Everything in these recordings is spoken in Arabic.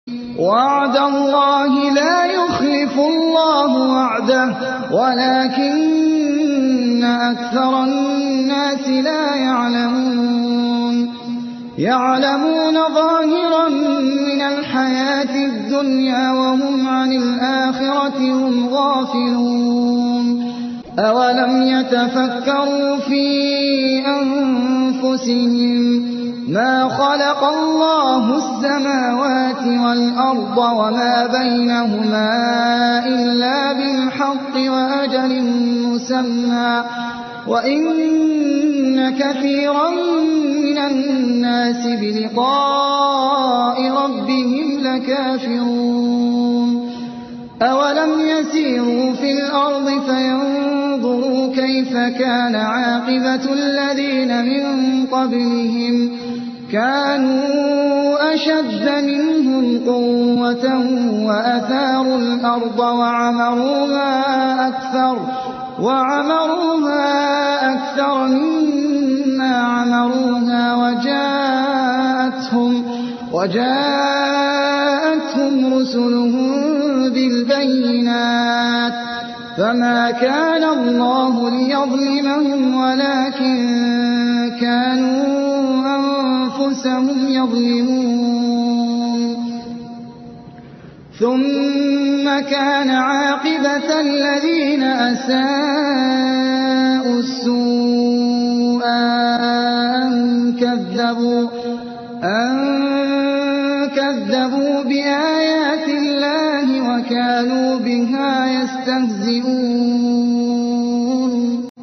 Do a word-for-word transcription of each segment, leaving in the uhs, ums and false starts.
وعد الله لا يخلف الله وعده ولكن أكثر الناس لا يعلمون يعلمون ظاهرا من الحياة الدنيا وهم عن الآخرة هم غافلون أولم يتفكروا في أنفسهم ما خلق الله السماوات والأرض وما بينهما إلا بالحق وأجل مسمى وإن كثيرا من الناس بلقاء ربهم لكافرون أولم يسيروا في الأرض فينظروا كيف كان عاقبة الذين من قبلهم كانوا أشد منهم قوة وأثاروا الأرض وعمروها أكثر وعمروها أكثر مما عمروها وجاءتهم وجاءتهم رسلهم بالبينات فما كان الله ليظلمهم ولكن كانوا أنفسهم يظلمون ثم كان عاقبة الذين أساءوا السوء أن كذبوا أن كذبوا بآيات الله وكانوا بها يستهزئون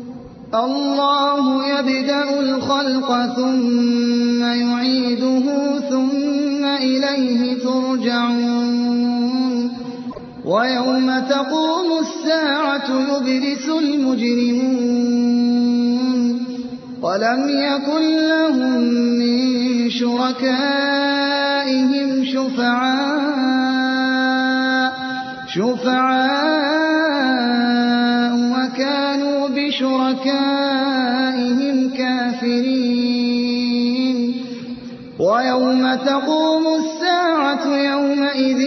الله يبدأ الخلق ثم يعيده ثم إليه ترجعون ويوم تقوم الساعة يبلس المجرمون ولم يكن لهم من شركائهم شفعاء شفعاء وكانوا بشركائهم كافرين ويوم تقوم الساعة يومئذ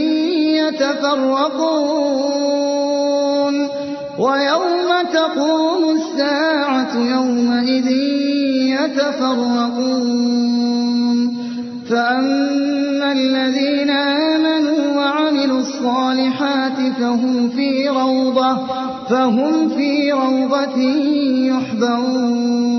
يتفرقون ويوم تقوم الساعة يومئذ يتفرقون فأما الذين آمنوا وعملوا الصالحات فهم في روضة فهم في روضة يحبرون